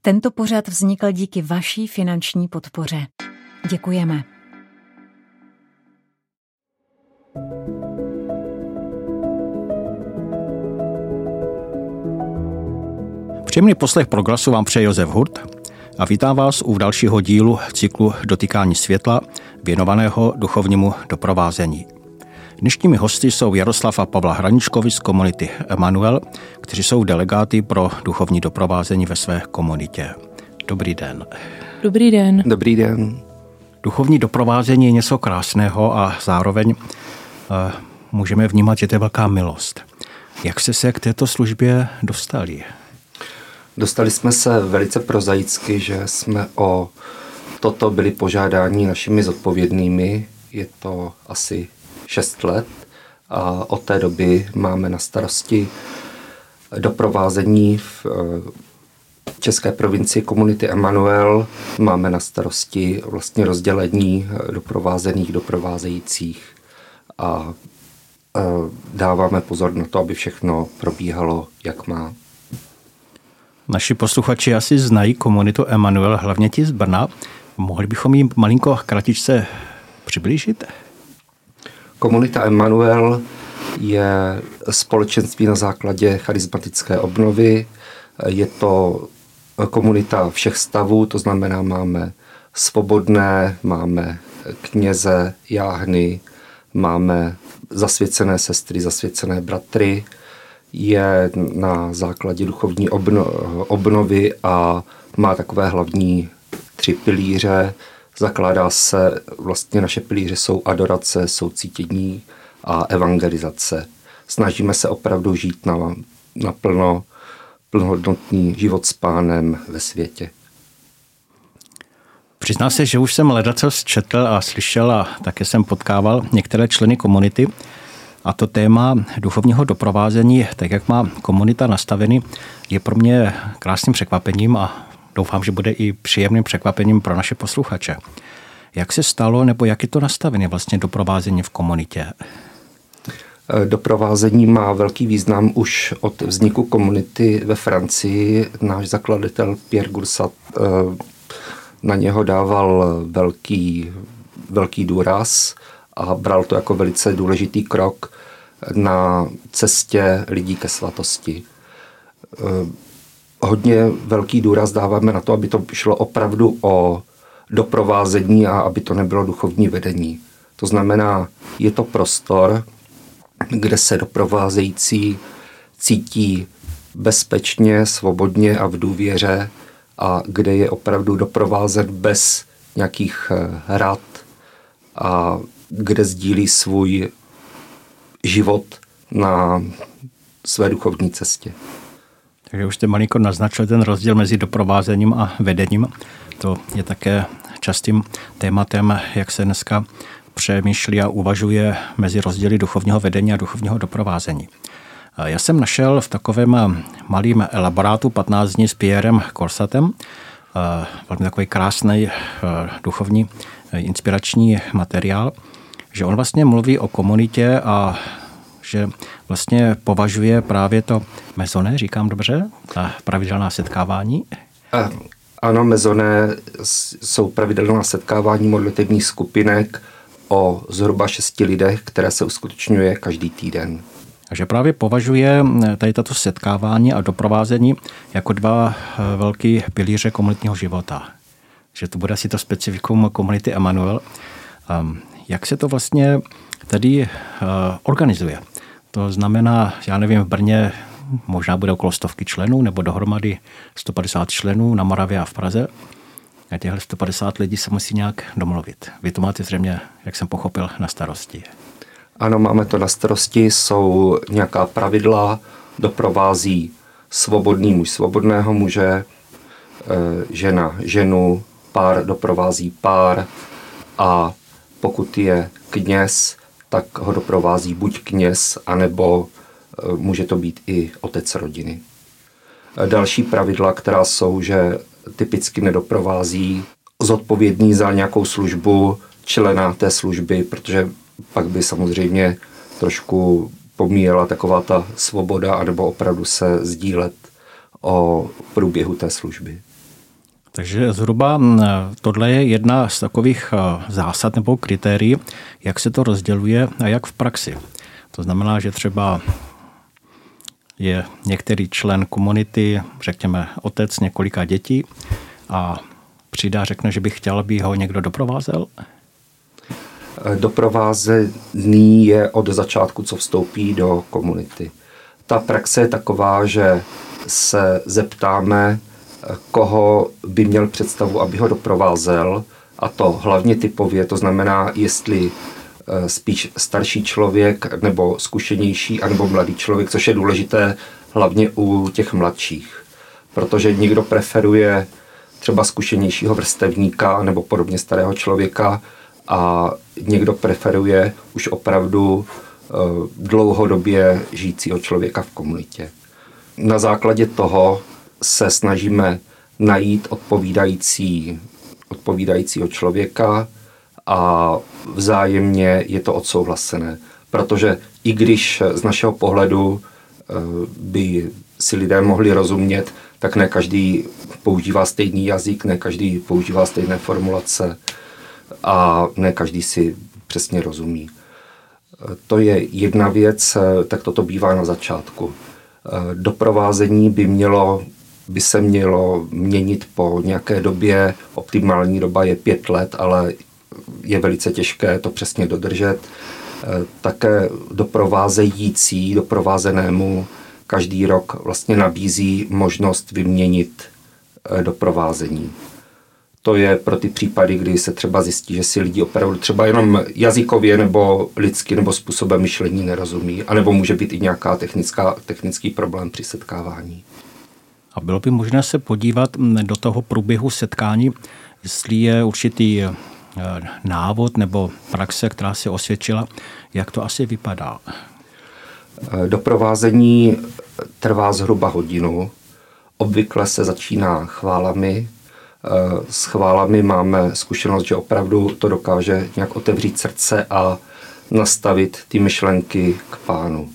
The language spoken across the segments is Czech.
Tento pořad vznikl díky vaší finanční podpoře. Děkujeme. Příjemný poslech Proglasu vám přeje Josef Hurt a vítám vás u dalšího dílu cyklu Dotykání světla věnovaného duchovnímu doprovázení. Dnešními hosty jsou Jaroslav a Pavla Hraničkovi z komunity Emanuel, kteří jsou delegáty pro duchovní doprovázení ve své komunitě. Dobrý den. Dobrý den. Dobrý den. Duchovní doprovázení je něco krásného a zároveň můžeme vnímat, že to je velká milost. Jak jste se k této službě dostali? Dostali jsme se velice prozaicky, že jsme o toto byli požádáni našimi zodpovědnými. Je to asi 6 let a od té doby máme na starosti doprovázení v české provincii komunity Emanuel. Máme na starosti vlastně rozdělení doprovázených, doprovázejících a dáváme pozor na to, aby všechno probíhalo, jak má. Naši posluchači asi znají komunitu Emanuel, hlavně ti z Brna. Mohli bychom jim malinko kratičce přiblížit? Komunita Emanuel je společenství na základě charismatické obnovy. Je to komunita všech stavů, to znamená, máme svobodné, máme kněze, jáhny, máme zasvěcené sestry, zasvěcené bratry. Je na základě duchovní obnovy a má takové hlavní 3 pilíře. Zakládá se, vlastně naše pilíře jsou adorace, soucítění a evangelizace. Snažíme se opravdu žít na plnohodnotný život s Pánem ve světě. Přiznám se, že už jsem ledacos četl a slyšel a také jsem potkával některé členy komunity. A to téma duchovního doprovázení, tak jak má komunita nastavený, je pro mě krásným překvapením a doufám, že bude i příjemným překvapením pro naše posluchače. Jak se stalo, nebo jak je to nastavené vlastně doprovázení v komunitě? Doprovázení má velký význam už od vzniku komunity ve Francii. Náš zakladatel Pierre Goursat na něho dával velký důraz a bral to jako velice důležitý krok na cestě lidí ke svatosti. Hodně velký důraz dáváme na to, aby to šlo opravdu o doprovázení a aby to nebylo duchovní vedení. To znamená, je to prostor, kde se doprovázející cítí bezpečně, svobodně a v důvěře a kde je opravdu doprovázen bez nějakých rad a kde sdílí svůj život na své duchovní cestě. Takže už jste malinko naznačil ten rozdíl mezi doprovázením a vedením. To je také častým tématem, jak se dneska přemýšlí a uvažuje mezi rozdíly duchovního vedení a duchovního doprovázení. Já jsem našel v takovém malém elaborátu 15 dní s Pierrem Goursatem velmi takový krásný duchovní inspirační materiál, že on vlastně mluví o komunitě a že vlastně považuje právě to mezoné, říkám dobře, ta pravidelná setkávání. Ano, mezoné jsou pravidelná setkávání modlitevních skupinek o zhruba 6 lidech, které se uskutečňuje každý týden. Takže právě považuje tady tato setkávání a doprovázení jako 2 velký pilíře komunitního života. Že to bude asi to specifikum komunity Emanuel. Jak se to vlastně tady organizuje? To znamená, já nevím, v Brně možná bude okolo 100 členů, nebo dohromady 150 členů na Moravě a v Praze. A těchto 150 lidí se musí nějak domluvit. Vy to máte zřejmě, jak jsem pochopil, na starosti. Ano, máme to na starosti, jsou nějaká pravidla, doprovází svobodný muž svobodného muže, žena ženu, pár doprovází pár a pokud je kněz, tak ho doprovází buď kněz, anebo může to být i otec rodiny. Další pravidla, která jsou, že typicky nedoprovází zodpovědný za nějakou službu člena té služby, protože pak by samozřejmě trošku pomíjela taková ta svoboda, anebo opravdu se sdílet o průběhu té služby. Takže zhruba tohle je jedna z takových zásad nebo kritérií, jak se to rozděluje a jak v praxi. To znamená, že třeba je některý člen komunity, řekněme otec několika dětí a přijde, řekne, že by chtěl, aby ho někdo doprovázel? Doprovázený je od začátku, co vstoupí do komunity. Ta praxe je taková, že se zeptáme, koho by měl představu, aby ho doprovázel, a to hlavně typově, to znamená, jestli spíš starší člověk, nebo zkušenější, anebo mladý člověk, což je důležité hlavně u těch mladších. Protože někdo preferuje třeba zkušenějšího vrstevníka nebo podobně starého člověka a někdo preferuje už opravdu dlouhodobě žijícího člověka v komunitě. Na základě toho se snažíme najít odpovídajícího člověka a vzájemně je to odsouhlasené. Protože i když z našeho pohledu by si lidé mohli rozumět, tak ne každý používá stejný jazyk, ne každý používá stejné formulace a ne každý si přesně rozumí. To je jedna věc, tak toto bývá na začátku. Doprovázení by se mělo měnit po nějaké době. Optimální doba je 5 let, ale je velice těžké to přesně dodržet. Také doprovázenému každý rok vlastně nabízí možnost vyměnit doprovázení. To je pro ty případy, kdy se třeba zjistí, že si lidi opravdu třeba jenom jazykově nebo lidsky nebo způsobem myšlení nerozumí, anebo může být i nějaká technický problém při setkávání. A bylo by možné se podívat do toho průběhu setkání, jestli je určitý návod nebo praxe, která se osvědčila, jak to asi vypadá? Doprovázení trvá zhruba hodinu. Obvykle se začíná chválami. S chválami máme zkušenost, že opravdu to dokáže nějak otevřít srdce a nastavit ty myšlenky k Pánu.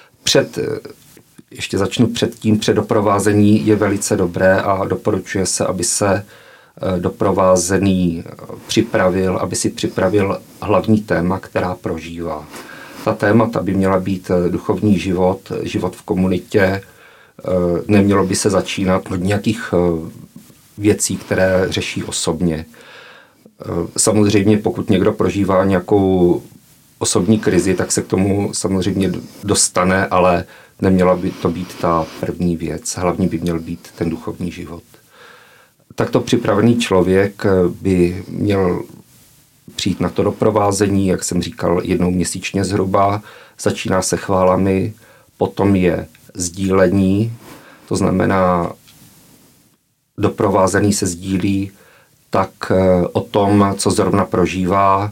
Ještě začnu před doprovázení je velice dobré a doporučuje se, aby se doprovázený aby si připravil hlavní téma, která prožívá. Ta témata by měla být duchovní život v komunitě, nemělo by se začínat od nějakých věcí, které řeší osobně. Samozřejmě, pokud někdo prožívá nějakou osobní krizi, tak se k tomu samozřejmě dostane, ale neměla by to být ta první věc. Hlavní by měl být ten duchovní život. Takto připravený člověk by měl přijít na to doprovázení, jak jsem říkal, 1 měsíčně zhruba. Začíná se chválami, potom je sdílení, to znamená, doprovázený se sdílí tak o tom, co zrovna prožívá.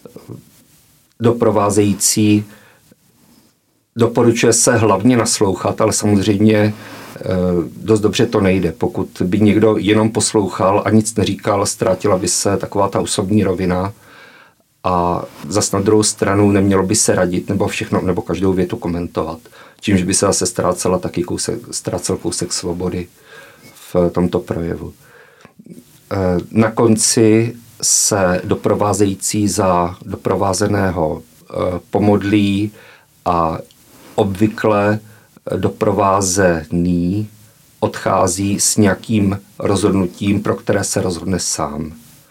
Doprovázející doporučuje se hlavně naslouchat, ale samozřejmě dost dobře to nejde. Pokud by někdo jenom poslouchal a nic neříkal, ztrátila by se taková ta osobní rovina a zas na druhou stranu nemělo by se radit nebo každou větu komentovat, čímž by se zase ztrácel kousek svobody v tomto projevu. Na konci se doprovázející za doprovázeného pomodlí a obvykle doprovázený odchází s nějakým rozhodnutím, pro které se rozhodne sám.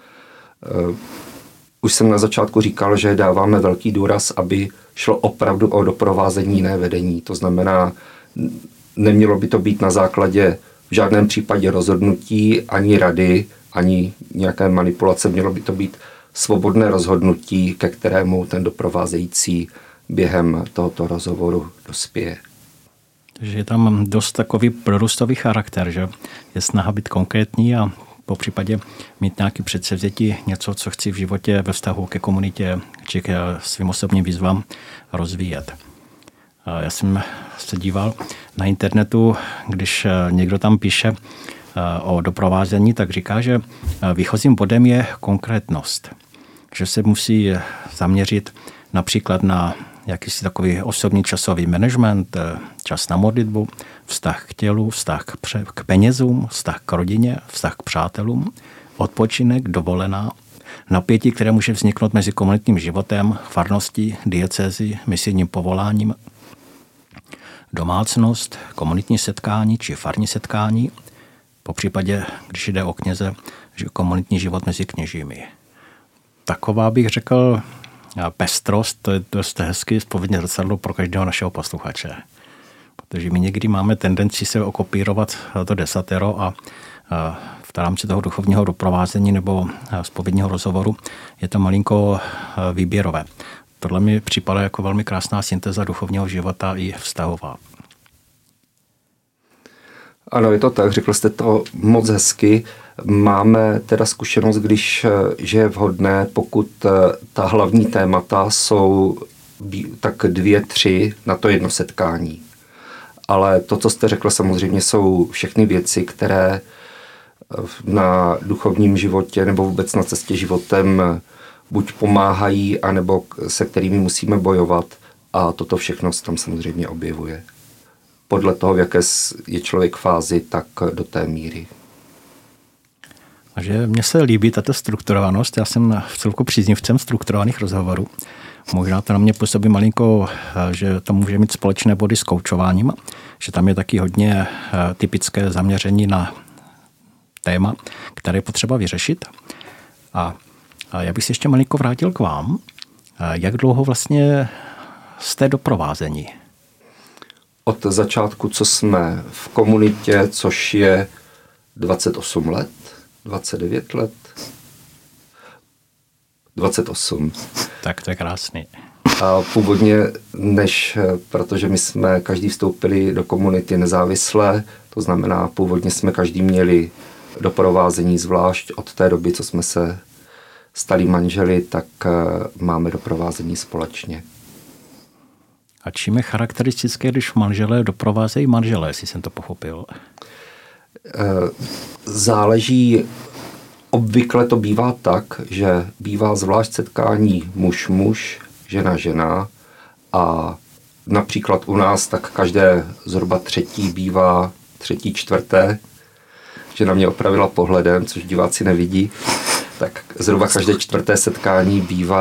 Už jsem na začátku říkal, že dáváme velký důraz, aby šlo opravdu o doprovázení, ne vedení. To znamená, nemělo by to být na základě v žádném případě rozhodnutí, ani rady, ani nějaké manipulace. Mělo by to být svobodné rozhodnutí, ke kterému ten doprovázející během tohoto rozhovoru dospěje. Takže je tam dost takový prorůstový charakter, že je snaha být konkrétní a po případě mít nějaký předsevzetí, něco, co chci v životě ve vztahu ke komunitě či k svým osobním výzvám rozvíjet. Já jsem se díval na internetu, když někdo tam píše o doprovázení, tak říká, že výchozím bodem je konkrétnost. Že se musí zaměřit například na jakýsi takový osobní časový management, čas na modlitbu, vztah k tělu, vztah k penězům, vztah k rodině, vztah k přátelům, odpočinek, dovolená, napětí, které může vzniknout mezi komunitním životem, farností, diecézy, misijním povoláním, domácnost, komunitní setkání či farní setkání, popřípadě, když jde o kněze, že komunitní život mezi kněžími. Taková bych řekl pestrost, to je dost hezky zpovědně zrcadlo pro každého našeho posluchače. Protože my někdy máme tendenci se okopírovat to desatero a v rámci toho duchovního doprovázení nebo zpovědního rozhovoru je to malinko výběrové. Tohle mi připadá jako velmi krásná syntéza duchovního života i vztahová. Ano, je to tak, řekl jste to moc hezky. Máme teda zkušenost, že je vhodné, pokud ta hlavní témata jsou tak 2, 3 na to jedno setkání. Ale to, co jste řekl, samozřejmě jsou všechny věci, které na duchovním životě nebo vůbec na cestě životem buď pomáhají, anebo se kterými musíme bojovat. A toto všechno se tam samozřejmě objevuje. Podle toho, v jaké je člověk fázi, tak do té míry. A že mně se líbí tato strukturovanost. Já jsem v celku příznivcem strukturovaných rozhovorů. Možná to na mě působí malinko, že to může mít společné body s koučováním, že tam je taky hodně typické zaměření na téma, které je potřeba vyřešit. A já bych se ještě malinko vrátil k vám. Jak dlouho vlastně jste doprovázení? Od začátku, co jsme v komunitě, což je 28 let, 29 let, 28. Tak to je krásný. A původně, protože my jsme každý vstoupili do komunity nezávisle, to znamená, původně jsme každý měli doprovázení zvlášť. Od té doby, co jsme se stali manželi, tak máme doprovázení společně. A čím je charakteristické, když manželé doprovázejí manželé, jestli jsem to pochopil? Záleží, obvykle to bývá tak, že bývá zvlášť setkání muž-muž, žena-žena a například u nás tak každé zhruba bývá třetí, že na mě opravila pohledem, což diváci nevidí, tak zhruba každé 4. setkání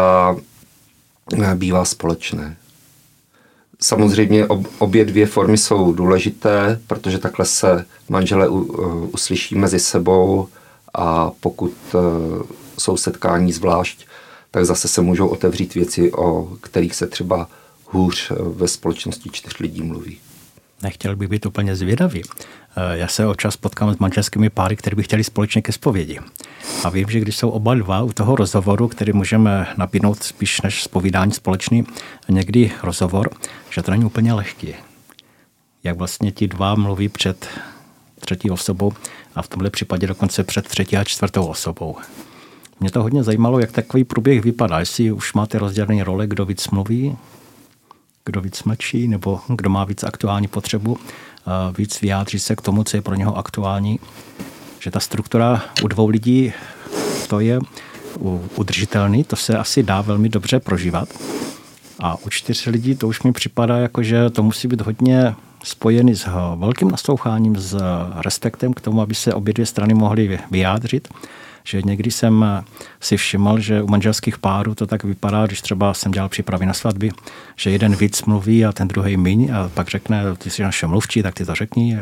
bývá společné. Samozřejmě obě 2 formy jsou důležité, protože takhle se manželé uslyší mezi sebou a pokud jsou setkání zvlášť, tak zase se můžou otevřít věci, o kterých se třeba hůř ve společnosti 4 lidí mluví. Nechtěl bych být úplně zvědavý. Já se občas potkám s manželskými páry, které by chtěli společně ke zpovědi. A vím, že když jsou oba dva u toho rozhovoru, který můžeme nabídnout spíš než zpovídání společný, někdy rozhovor, že to není úplně lehký. Jak vlastně ti dva mluví před 3. osobou a v tomhle případě dokonce před 3. a 4. osobou. Mě to hodně zajímalo, jak takový průběh vypadá. Jestli už máte rozdělené role, kdo víc mluví, kdo víc mlčí, nebo kdo má víc aktuální potřebu, víc vyjádřit se k tomu, co je pro něho aktuální. Že ta struktura u 2 lidí, to je udržitelný, to se asi dá velmi dobře prožívat. A u 4 lidí to už mi připadá, jako, že to musí být hodně spojený s velkým nasloucháním, s respektem k tomu, aby se obě 2 strany mohly vyjádřit. Že někdy jsem si všiml, že u manželských párů to tak vypadá, když třeba jsem dělal přípravy na svatby, že jeden víc mluví a ten druhý míň a pak řekne, ty jsi naše mluvčí, tak ty to řekni.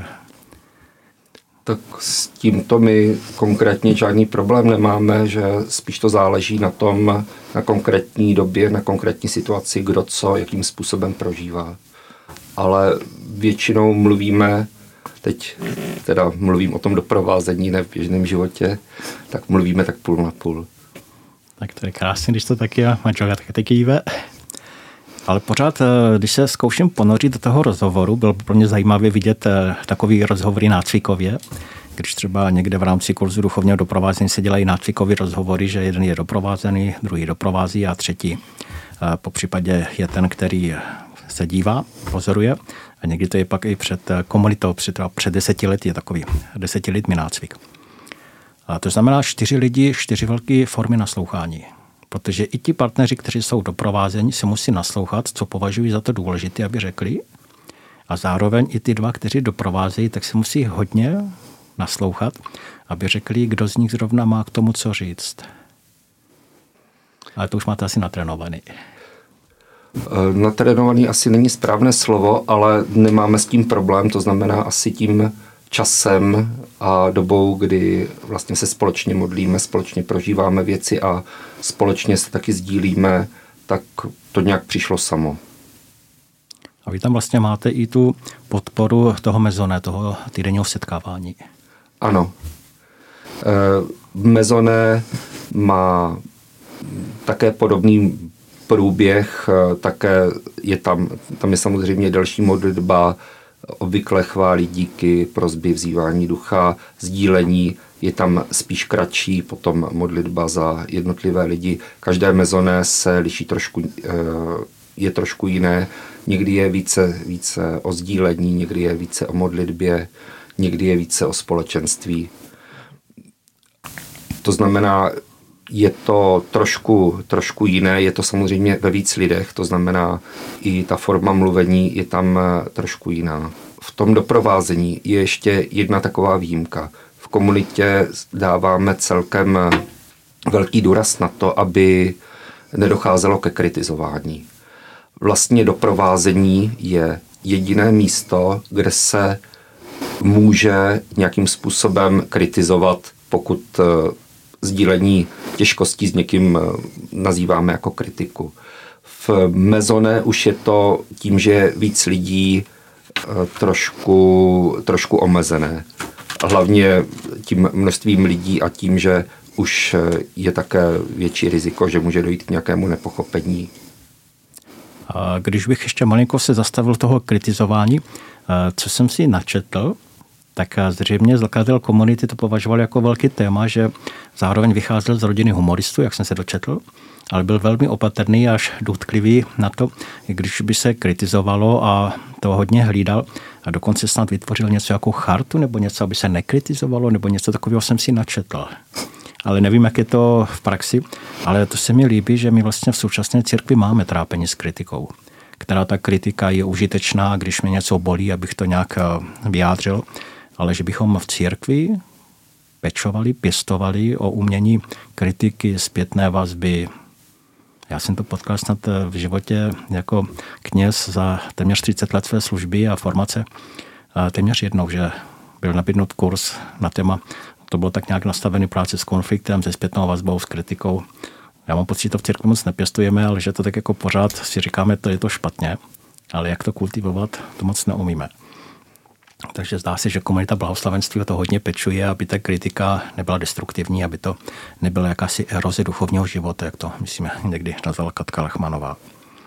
Tak s tímto my konkrétně žádný problém nemáme, že spíš to záleží na tom, na konkrétní době, na konkrétní situaci, kdo co, jakým způsobem prožívá. Ale většinou mluvíme, teď teda mluvím o tom doprovázení, ne v běžném životě, tak mluvíme tak půl na půl. Tak to je krásně, když to taky je, manželka taky kýve. Ale pořád, když se zkouším ponořit do toho rozhovoru, bylo pro mě zajímavé vidět takový rozhovory nácvikově, když třeba někde v rámci kurzu duchovního doprovázení se dělají nácvikové rozhovory, že jeden je doprovázený, druhý doprovází a třetí po případě je ten, který se dívá, pozoruje. A někdy to je pak i před komunitou, před 10 lety je takový 10 lidmi nácvik. A to znamená 4 lidi, 4 velké formy naslouchání. Protože i ti partneři, kteří jsou doprovázeni, se musí naslouchat, co považují za to důležité, aby řekli. A zároveň i ty dva, kteří doprovázejí, tak se musí hodně naslouchat, aby řekli, kdo z nich zrovna má k tomu co říct. Ale to už máte asi natrénovaný. Natrénovaný asi není správné slovo, ale nemáme s tím problém, to znamená asi tím časem a dobou, kdy vlastně se společně modlíme, společně prožíváme věci a společně se taky sdílíme, tak to nějak přišlo samo. A vy tam vlastně máte i tu podporu toho mezoné, toho týdenního setkávání. Ano. Mezoné má také podobný průběh, také je tam je samozřejmě další modlitba, obvykle chválí, díky, prosby, vzývání ducha, sdílení, je tam spíš kratší, potom modlitba za jednotlivé lidi. Každé mezoné se liší trošku, je trošku jiné, někdy je více o sdílení, někdy je více o modlitbě, někdy je více o společenství. To znamená, je to trošku jiné, je to samozřejmě ve víc lidech, to znamená i ta forma mluvení je tam trošku jiná. V tom doprovázení je ještě jedna taková výjimka. V komunitě dáváme celkem velký důraz na to, aby nedocházelo ke kritizování. Vlastně doprovázení je jediné místo, kde se může nějakým způsobem kritizovat, pokud sdílení těžkostí s někým nazýváme jako kritiku. V mezoné už je to tím, že je víc lidí trošku omezené. Hlavně tím množstvím lidí a tím, že už je také větší riziko, že může dojít k nějakému nepochopení. A když bych ještě malinko se zastavil toho kritizování, co jsem si načetl, tak zřejmě zakladatel komunity to považoval jako velký téma, že zároveň vycházel z rodiny humoristů, jak jsem se dočetl, ale byl velmi opatrný až doutklivý na to, když by se kritizovalo a to hodně hlídal a dokonce snad vytvořil něco jako chartu nebo něco, aby se nekritizovalo nebo něco takového jsem si načetl. Ale nevím, jak je to v praxi, ale to se mi líbí, že my vlastně v současné církvi máme trápení s kritikou, která ta kritika je užitečná, když mě něco bolí, abych to nějak vyjádřil, ale že bychom v církvi pečovali, pěstovali o umění kritiky, zpětné vazby. Já jsem to potkal snad v životě jako kněz za téměř 30 let své služby a formace. Téměř jednou, že byl nabídnut kurz na téma, to bylo tak nějak nastavený práce s konfliktem, se zpětnou vazbou, s kritikou. Já mám pocit, že to v církvi moc nepěstujeme, ale že to tak jako pořád si říkáme, to je to špatně, ale jak to kultivovat, to moc neumíme. Takže zdá se, že komunita blahoslavenství o to hodně pečuje, aby ta kritika nebyla destruktivní, aby to nebyla jakási eroze duchovního života, jak to, myslím, někdy nazvala Katka Lachmanová.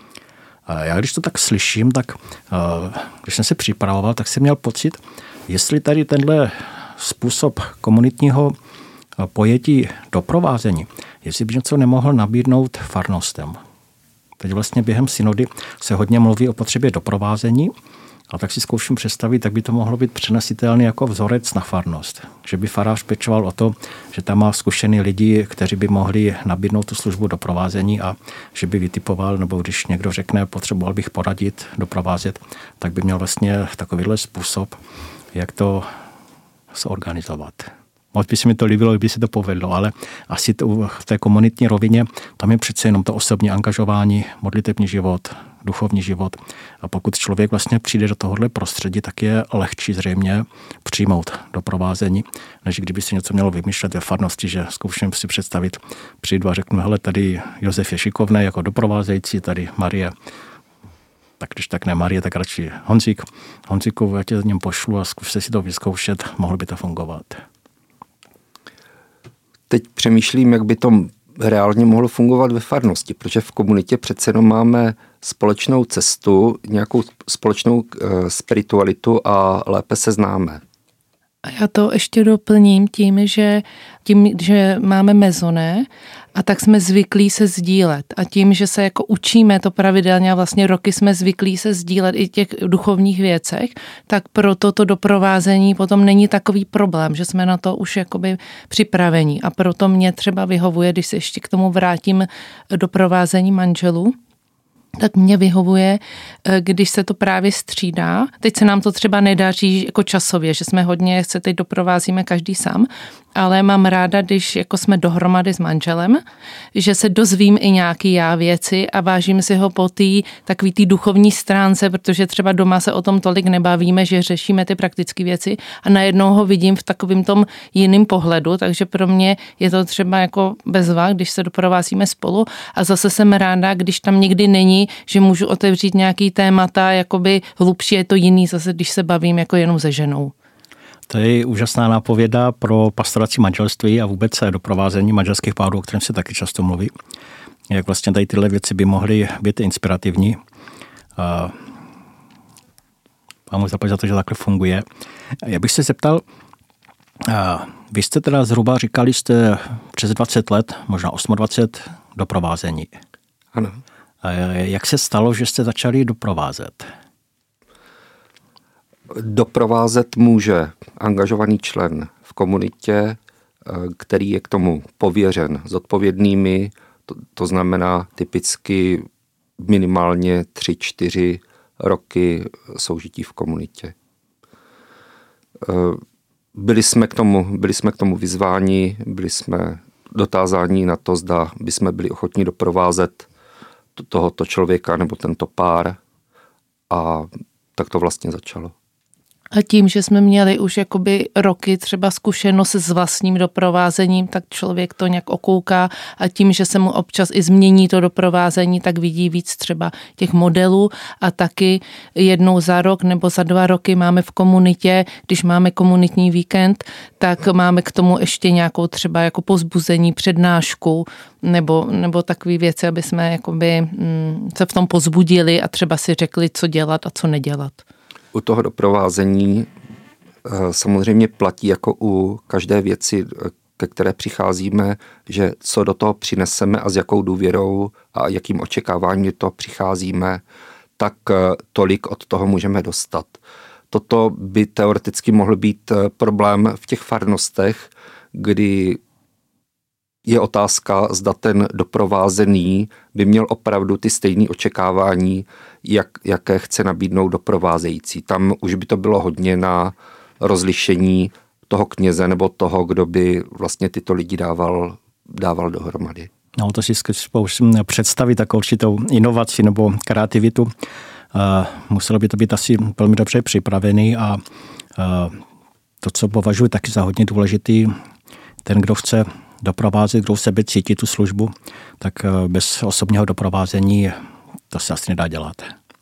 Já když to tak slyším, tak když jsem se připravoval, tak jsem měl pocit, jestli tady tenhle způsob komunitního pojetí doprovázení, jestli by něco nemohl nabídnout farnostem. Teď vlastně během synody se hodně mluví o potřebě doprovázení, a tak si zkouším představit, tak by to mohlo být přenesitelný jako vzorec na farnost. Že by farář pečoval o to, že tam má zkušený lidi, kteří by mohli nabídnout tu službu doprovázení a že by vytipoval, nebo když někdo řekne, potřeboval bych poradit, doprovázet, tak by měl vlastně takovýhle způsob, jak to zorganizovat. Moc by se mi to líbilo, kdyby se to povedlo, ale asi to v té komunitní rovině, tam je přece jenom to osobní angažování, modlitební život, duchovní život. A pokud člověk vlastně přijde do tohohle prostředí, tak je lehčí zřejmě přijmout doprovázení, než kdyby si něco mělo vymýšlet ve farnosti, že zkouším si představit, přijdu a řeknu, hele, tady Josef je šikovný jako doprovázející, tady Marie. Tak když tak ne Marie, tak radši Honzík. Honzíku, já tě z něm pošlu a zkuste si to vyzkoušet, mohlo by to fungovat. Teď přemýšlím, jak by to reálně mohlo fungovat ve farnosti, protože v komunitě přece jenom máme společnou cestu, nějakou společnou spiritualitu a lépe se známe. A já to ještě doplním tím, že máme mezoné A tak jsme zvyklí se sdílet. A tím, že se jako učíme to pravidelně a vlastně roky jsme zvyklí se sdílet i těch duchovních věcech, tak proto to doprovázení potom není takový problém, že jsme na to už jakoby připravení. A proto mě třeba vyhovuje, když se ještě k tomu vrátím, doprovázení manželů, tak mě vyhovuje, když se to právě střídá. Teď se nám to třeba nedaří jako časově, že jsme hodně, se teď doprovázíme každý sám, ale mám ráda, když jako jsme dohromady s manželem, že se dozvím i nějaký já věci a vážím si ho po té takový té duchovní stránce, protože třeba doma se o tom tolik nebavíme, že řešíme ty praktické věci a najednou ho vidím v takovým tom jiným pohledu, takže pro mě je to třeba jako bezva, když se doprovázíme spolu a zase jsem ráda, když tam někdy není, že můžu otevřít nějaký témata, jakoby hlubší, je to jiný zase, když se bavím jako jenom se ženou. To je úžasná nápověda pro pastoraci manželství a vůbec doprovázení manželských párů, o kterém se taky často mluví. Jak vlastně tady tyhle věci by mohly být inspirativní. Pán mu zaplať za to, že takhle funguje. Já bych se zeptal, vy jste teda zhruba, říkali jste přes 20 let, možná 28 doprovázení. Ano. Jak se stalo, že jste začali doprovázet? Doprovázet může angažovaný člen v komunitě, který je k tomu pověřen zodpovědnými, to znamená typicky minimálně 3-4 roky soužití v komunitě. Byli jsme k tomu vyzváni, byli jsme dotázáni na to, zda bychom byli ochotní doprovázet tohoto člověka nebo tento pár a tak to vlastně začalo. A tím, že jsme měli už jakoby roky třeba zkušenost s vlastním doprovázením, tak člověk to nějak okouká a tím, že se mu občas i změní to doprovázení, tak vidí víc třeba těch modelů a taky jednou za rok nebo za 2 roky máme v komunitě, když máme komunitní víkend, tak máme k tomu ještě nějakou třeba jako povzbuzení, přednášku nebo takové věci, aby jsme jakoby se v tom povzbudili a třeba si řekli, co dělat a co nedělat. U toho doprovázení samozřejmě platí jako u každé věci, ke které přicházíme, že co do toho přineseme a s jakou důvěrou a jakým očekáváním do toho přicházíme, tak tolik od toho můžeme dostat. Toto by teoreticky mohl být problém v těch farnostech, kdy je otázka, zda ten doprovázený by měl opravdu ty stejné očekávání, jaké chce nabídnout doprovázející. Tam už by to bylo hodně na rozlišení toho kněze nebo toho, kdo by vlastně tyto lidi dával dohromady. No, to si představit takovou určitou inovaci nebo kreativitu. Muselo by to být asi velmi dobře připravený a to, co považuji taky za hodně důležitý, ten, kdo chce doprovázet, kdo v sebe cítí tu službu, tak bez osobního doprovázení to se asi nedá dělat.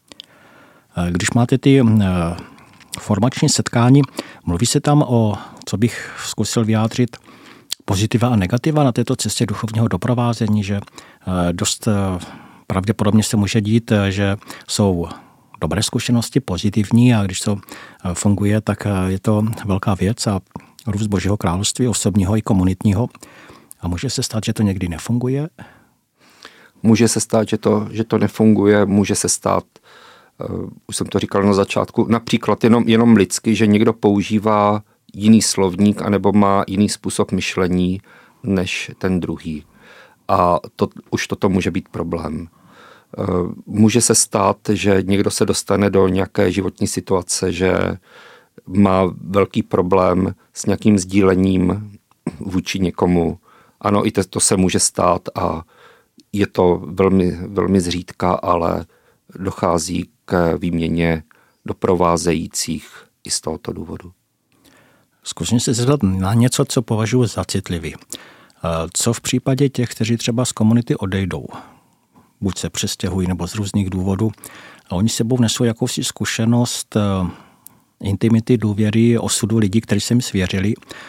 Když máte ty formační setkání, mluví se tam o, co bych zkusil vyjádřit, pozitiva a negativa na této cestě duchovního doprovázení, že dost pravděpodobně se může dít, že jsou dobré zkušenosti, pozitivní a když to funguje, tak je to velká věc a růst Božího království, osobního i komunitního. A může se stát, že to někdy nefunguje? Může se stát, že to nefunguje, může se stát, už jsem to říkal na začátku, například jenom lidsky, že někdo používá jiný slovník anebo má jiný způsob myšlení než ten druhý. A už toto může být problém. Může se stát, že někdo se dostane do nějaké životní situace, že má velký problém s nějakým sdílením vůči někomu. Ano, i to se může stát a je to velmi, velmi zřídka, ale dochází k výměně doprovázejících i z tohoto důvodu. Zkusím se zeptat na něco, co považuji za citlivý. Co v případě těch, kteří třeba z komunity odejdou? Buď se přestěhují nebo z různých důvodů. A oni sebou nesou jakousi zkušenost intimity, důvěry, osudu lidí, kteří se mi svěřili.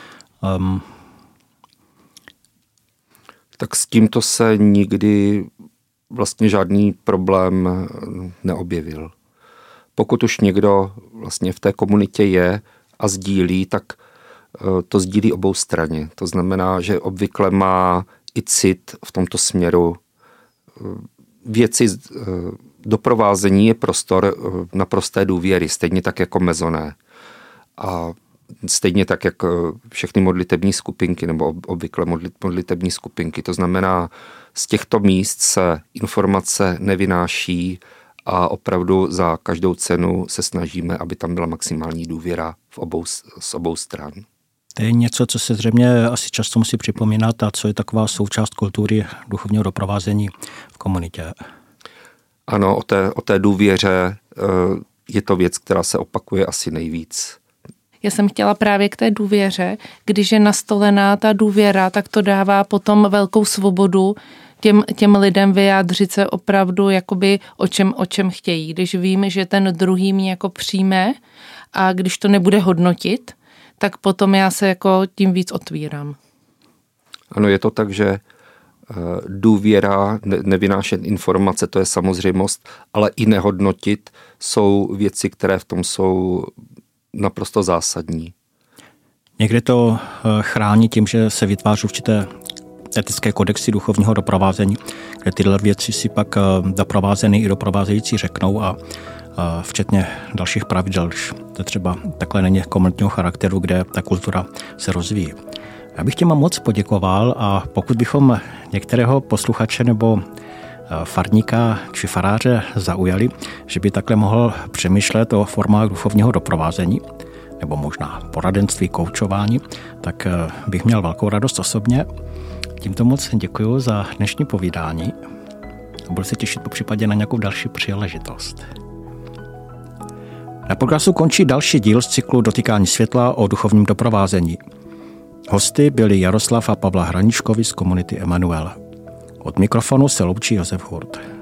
Tak s tímto se nikdy vlastně žádný problém neobjevil. Pokud už někdo vlastně v té komunitě je a sdílí, tak to sdílí obou straně. To znamená, že obvykle má i cit v tomto směru. Věci doprovázení je prostor naprosté důvěry, stejně tak jako mezoné. A stejně tak, jak všechny modlitební skupinky nebo obvykle modlitební skupinky. To znamená, z těchto míst se informace nevynáší a opravdu za každou cenu se snažíme, aby tam byla maximální důvěra z obou stran. To je něco, co se zřejmě asi často musí připomínat a co je taková součást kultury duchovního doprovázení v komunitě. Ano, o té důvěře je to věc, která se opakuje asi nejvíc. Já jsem chtěla právě k té důvěře, když je nastolená ta důvěra, tak to dává potom velkou svobodu těm lidem vyjádřit se opravdu jakoby o čem chtějí. Když vím, že ten druhý mě jako přijme a když to nebude hodnotit, tak potom já se jako tím víc otvírám. Ano, je to tak, že důvěra, nevynášet informace, to je samozřejmost, ale i nehodnotit jsou věci, které v tom jsou naprosto zásadní. Někdy to chrání tím, že se vytváří určité etické kodexy duchovního doprovázení, kde tyhle věci si pak doprovázený i doprovázející řeknou a včetně dalších pravidel, když to třeba takhle není komunitního charakteru, kde ta kultura se rozvíjí. Já bych těm moc poděkoval a pokud bychom některého posluchače nebo farníka či faráře zaujali, že by takhle mohl přemýšlet o formách duchovního doprovázení nebo možná poradenství, koučování, tak bych měl velkou radost osobně. Tímto moc děkuji za dnešní povídání a budu se těšit popřípadě na nějakou další příležitost. Na podcastu končí další díl z cyklu Dotykání světla o duchovním doprovázení. Hosty byli Jaroslav a Pavla Hraničkovi z komunity Emanuel. Od mikrofonu se loučí Josef Hurt.